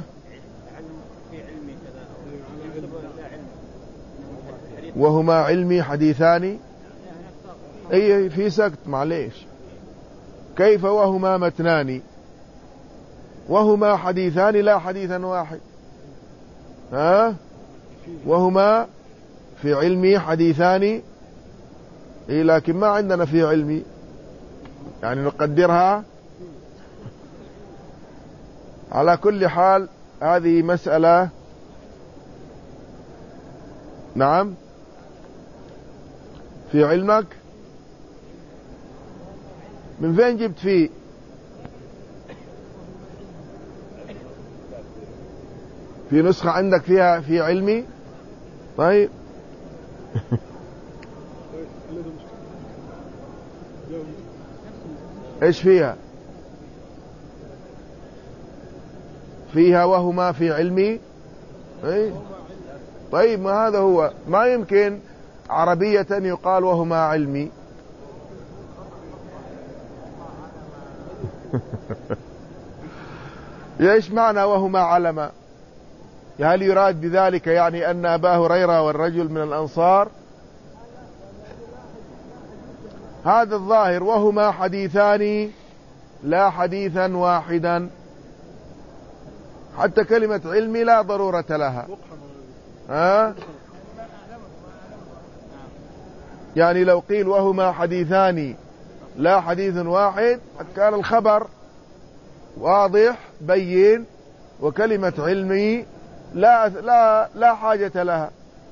وهما علمي حديثان، اي في سكت معليش. كيف وهما متنان؟ وهما حديثان لا حديثا واحد. ها وهما في علمي حديثان، اي لكن ما عندنا في علمي، يعني نقدرها. على كل حال هذه مسألة. نعم في علمك؟ من فين جبت فيه؟ في نسخة عندك فيها في علمي؟ طيب ايش فيها؟ فيها وهما في علمي. اي طيب، ما هذا هو، ما يمكن عربية يقال وهما علمي. ايش معنى وهما علما؟ هل يراد بذلك يعني أن أبا هريرة والرجل من الأنصار؟ هذا الظاهر، وهما حديثان لا حديثا واحدا. حتى كلمة علمي لا ضرورة لها. ها؟ يعني لو قيل وهما حديثان لا حديث واحد كان الخبر واضح بين، وكلمة علمي لا لا لا حاجة لها.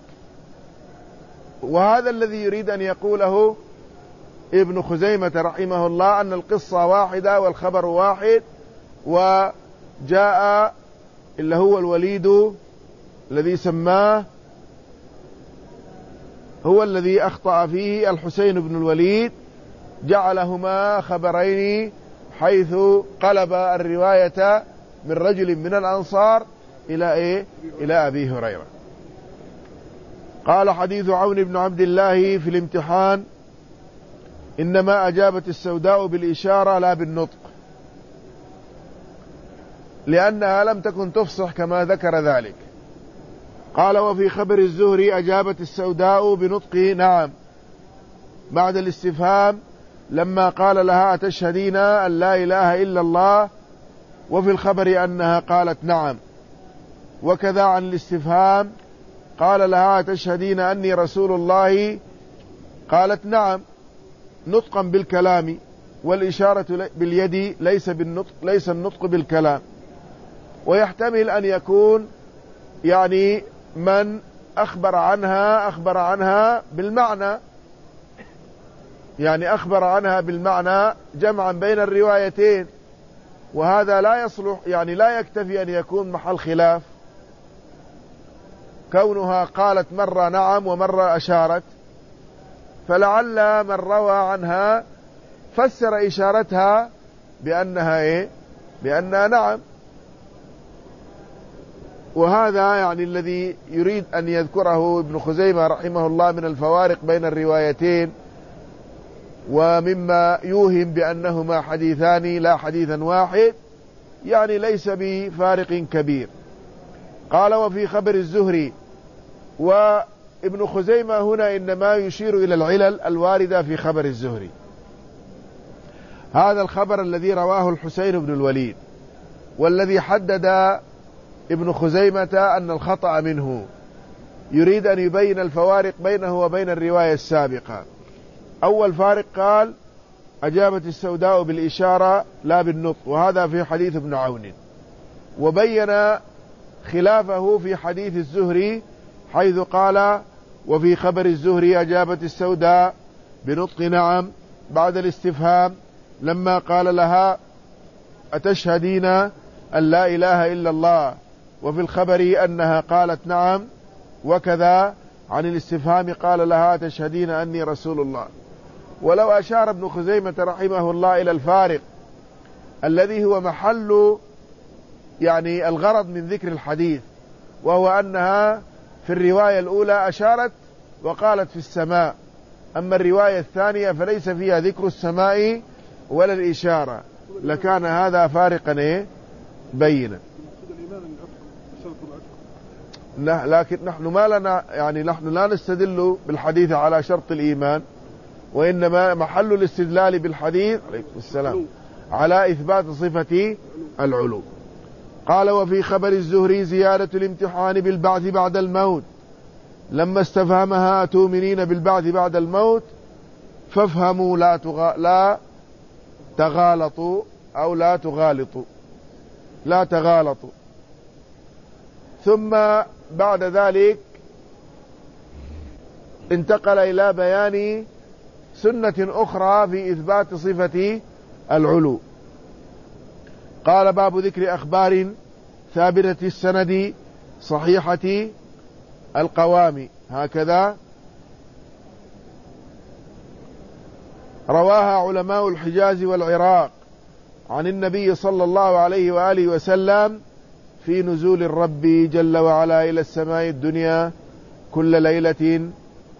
وهذا الذي يريد أن يقوله ابن خزيمة رحمه الله، أن القصة واحدة والخبر واحد، وجاء اللي هو الوليد الذي سماه هو الذي أخطأ فيه الحسين بن الوليد، جعلهما خبرين حيث قلب الرواية من رجل من الأنصار إلى إيه؟ إلى أبي هريرة. قال حديث عون بن عبد الله في الامتحان: إنما أجابت السوداء بالإشارة لا بالنطق، لأنها لم تكن تفصح كما ذكر ذلك. قال وفي خبر الزهري أجابت السوداء بنطق نعم بعد الاستفهام لما قال لها أتشهدين أن لا إله إلا الله، وفي الخبر أنها قالت نعم. وكذا عن الاستفهام قال لها أتشهدين أني رسول الله، قالت نعم نطقا بالكلام، والإشارة باليد ليس بالنطق، ليس النطق بالكلام. ويحتمل أن يكون يعني من أخبر عنها أخبر عنها بالمعنى، يعني أخبر عنها بالمعنى جمعا بين الروايتين، وهذا لا يصلح، يعني لا يكتفي أن يكون محل خلاف كونها قالت مرة نعم ومرة أشارت. فلعل من روى عنها فسر إشارتها بأنها إيه؟ بأنها نعم. وهذا يعني الذي يريد أن يذكره ابن خزيمة رحمه الله من الفوارق بين الروايتين، ومما يوهم بأنهما حديثان لا حديثا واحد، يعني ليس بفارق كبير. قال وفي خبر الزهري، وابن خزيمة هنا إنما يشير إلى العلل الواردة في خبر الزهري. هذا الخبر الذي رواه الحسين بن الوليد، والذي حدد ابن خزيمة أن الخطأ منه، يريد أن يبين الفوارق بينه وبين الرواية السابقة. أول فارق قال أجابت السوداء بالإشارة لا بالنطق، وهذا في حديث ابن عون، وبين خلافه في حديث الزهري حيث قال وفي خبر الزهري أجابت السوداء بنطق نعم بعد الاستفهام لما قال لها أتشهدين أن لا إله إلا الله، وفي الخبر أنها قالت نعم. وكذا عن الاستفهام قال لها تشهدين أني رسول الله. ولو أشار ابن خزيمة رحمه الله إلى الفارق الذي هو محل يعني الغرض من ذكر الحديث، وهو أنها في الرواية الأولى أشارت وقالت في السماء، أما الرواية الثانية فليس فيها ذكر السماء ولا الإشارة، لكان هذا فارقا إيه؟ بينا. لكن نحن ما لنا، يعني نحن لا نستدل بالحديث على شرط الإيمان، وإنما محل الاستدلال بالحديث عليكم السلام على إثبات صفة العلو. قال وفي خبر الزهري زيادة الامتحان بالبعث بعد الموت، لما استفهمها أتؤمنين بالبعث بعد الموت فافهموا لا, تغ... لا تغالطوا أو لا تغالطوا لا تغالطوا. ثم بعد ذلك انتقل إلى بيان سنة أخرى في إثبات صفة العلو. قال: باب ذكر أخبار ثابتة السند صحيحة القوام، هكذا رواها علماء الحجاز والعراق عن النبي صلى الله عليه وآله وسلم في نزول الرب جل وعلا إلى السماء الدنيا كل ليلة،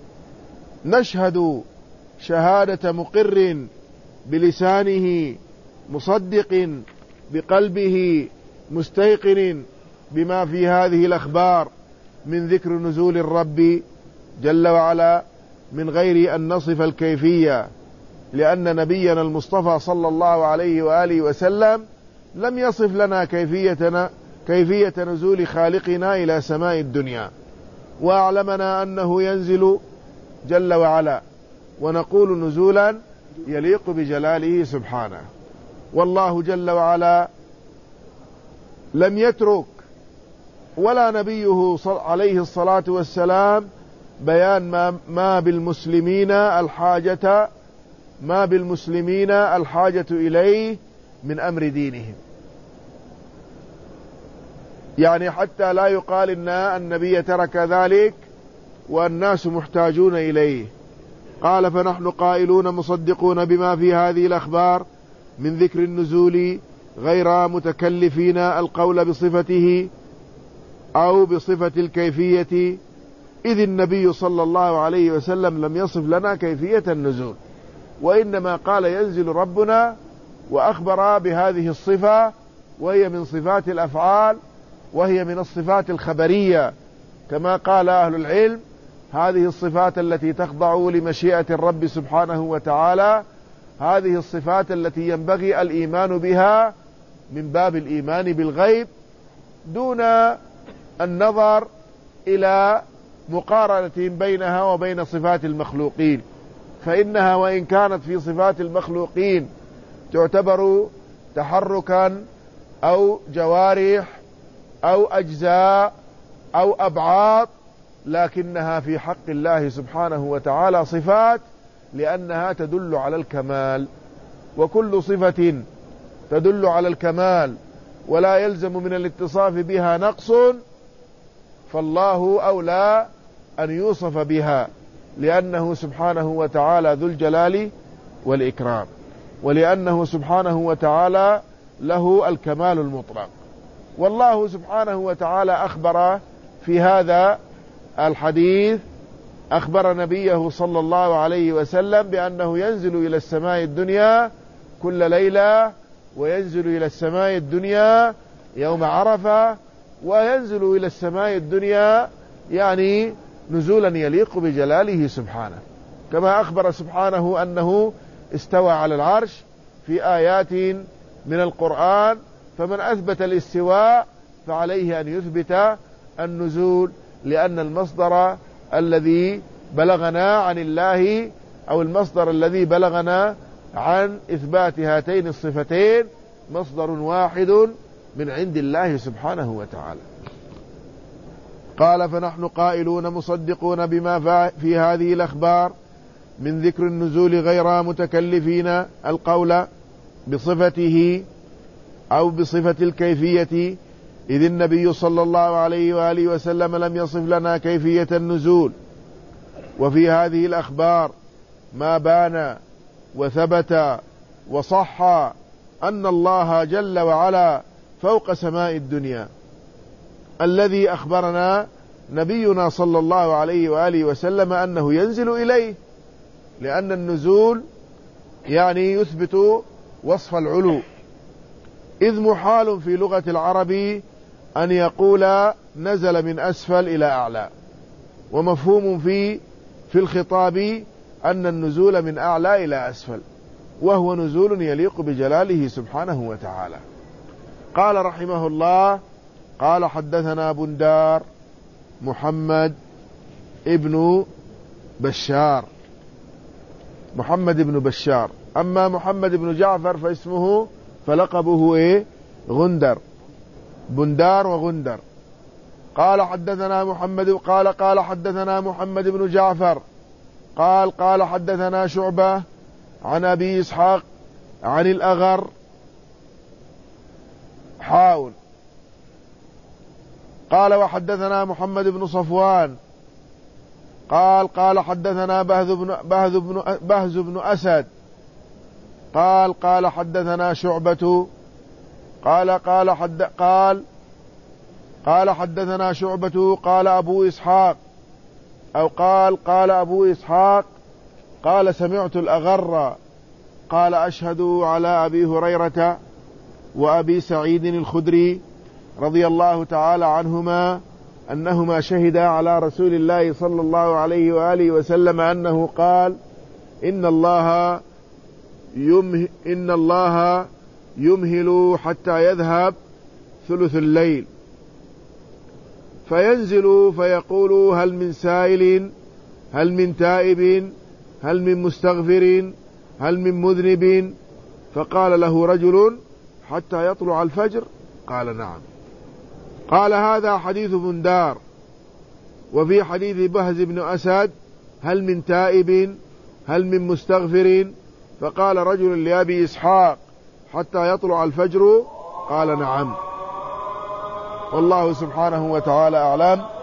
نشهد شهادة مقر بلسانه مصدق بقلبه مستيقن بما في هذه الأخبار من ذكر نزول الرب جل وعلا من غير أن نصف الكيفية، لأن نبينا المصطفى صلى الله عليه وآله وسلم لم يصف لنا كيفيتنا كيفية نزول خالقنا إلى سماء الدنيا، وأعلمنا أنه ينزل جل وعلا، ونقول نزولا يليق بجلاله سبحانه. والله جل وعلا لم يترك ولا نبيه عليه الصلاة والسلام بيان ما, ما بالمسلمين الحاجة ما بالمسلمين الحاجة إليه من أمر دينهم، يعني حتى لا يقال إن النبي ترك ذلك والناس محتاجون إليه. قال: فنحن قائلون مصدقون بما في هذه الأخبار من ذكر النزول غير متكلفين القول بصفته أو بصفة الكيفية، إذ النبي صلى الله عليه وسلم لم يصف لنا كيفية النزول، وإنما قال ينزل ربنا، وأخبر بهذه الصفة، وهي من صفات الأفعال، وهي من الصفات الخبرية، كما قال أهل العلم: هذه الصفات التي تخضع لمشيئة الرب سبحانه وتعالى هذه الصفات التي ينبغي الإيمان بها من باب الإيمان بالغيب، دون النظر إلى مقارنة بينها وبين صفات المخلوقين، فإنها وإن كانت في صفات المخلوقين تعتبر تحركا أو جوارح أو أجزاء أو أبعاد، لكنها في حق الله سبحانه وتعالى صفات، لأنها تدل على الكمال، وكل صفة تدل على الكمال ولا يلزم من الاتصاف بها نقص فالله أولى أن يوصف بها، لأنه سبحانه وتعالى ذو الجلال والإكرام، ولأنه سبحانه وتعالى له الكمال المطلق. والله سبحانه وتعالى أخبر في هذا الحديث، أخبر نبيه صلى الله عليه وسلم بأنه ينزل إلى السماء الدنيا كل ليلة، وينزل إلى السماء الدنيا يوم عرفة، وينزل إلى السماء الدنيا يعني نزولا يليق بجلاله سبحانه، كما أخبر سبحانه أنه استوى على العرش في آيات من القرآن، فمن أثبت الاستواء فعليه أن يثبت النزول، لأن المصدر الذي بلغنا عن الله أو المصدر الذي بلغنا عن إثبات هاتين الصفتين مصدر واحد من عند الله سبحانه وتعالى. قال: فنحن قائلون مصدقون بما في هذه الأخبار من ذكر النزول غير متكلفين القول بصفته أو بصفة الكيفية، إذ النبي صلى الله عليه وآله وسلم لم يصف لنا كيفية النزول، وفي هذه الأخبار ما بان وثبت وصح أن الله جل وعلا فوق سماء الدنيا، الذي أخبرنا نبينا صلى الله عليه وآله وسلم أنه ينزل إليه، لأن النزول يعني يثبت وصف العلو، إذ محال في لغة العرب أن يقول نزل من أسفل إلى أعلى، ومفهوم في في الخطاب أن النزول من أعلى إلى أسفل، وهو نزول يليق بجلاله سبحانه وتعالى. قال رحمه الله: قال: حدثنا بندار محمد ابن بشار محمد ابن بشار أما محمد بن جعفر فاسمه فلقبه إيه؟ غندر، بندار وغندر. قال: حدثنا محمد قال قال حدثنا محمد بن جعفر قال قال حدثنا شعبة عن أبي إسحاق عن الأغر حاول. قال وحدثنا محمد بن صفوان قال قال حدثنا بهز بن, بهز بن, بهز بن أسد قال قال حدثنا شعبة قال قال حد قال قال حدثنا شعبة قال أبو إسحاق أو قال قال أبو إسحاق قال سمعت الأغر قال أشهد على أبي هريرة وأبي سعيد الخدري رضي الله تعالى عنهما أنهما شهدا على رسول الله صلى الله عليه وآله وسلم أنه قال إن الله يمه إن الله يمهل حتى يذهب ثلث الليل فينزل فيقول هل من سائل هل من تائب هل من مستغفر هل من مذنب فقال له رجل حتى يطلع الفجر قال نعم. قال هذا حديث بندار. وفي حديث بهز بن أسد هل من تائب هل من مستغفر فقال رجل لأبي إسحاق حتى يطلع الفجر قال نعم. والله سبحانه وتعالى أعلم.